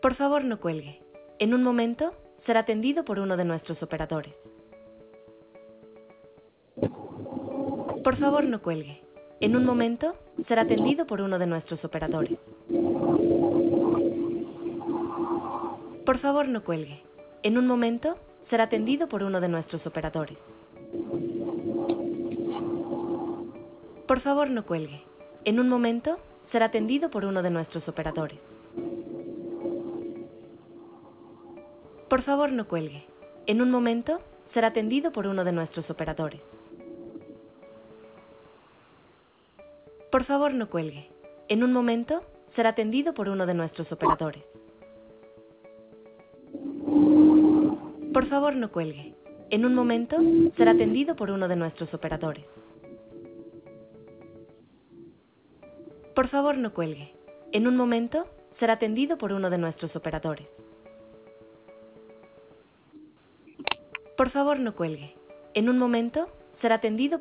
Por favor, no cuelgue. En un momento será atendido por uno de nuestros operadores. Por favor, no cuelgue. En un momento será atendido por uno de nuestros operadores. Por favor, no cuelgue. En un momento será atendido por uno de nuestros operadores. Por favor, no cuelgue. En un momento será atendido por uno de nuestros operadores. Por favor, no cuelgue. En un momento será atendido por uno de nuestros operadores. Por favor, no cuelgue. En un momento será atendido por uno de nuestros operadores. Por favor, no cuelgue. En un momento será atendido por uno de nuestros operadores. Por favor, no cuelgue. En un momento será atendido por uno de nuestros operadores. Por favor, no cuelgue. En un momento será atendido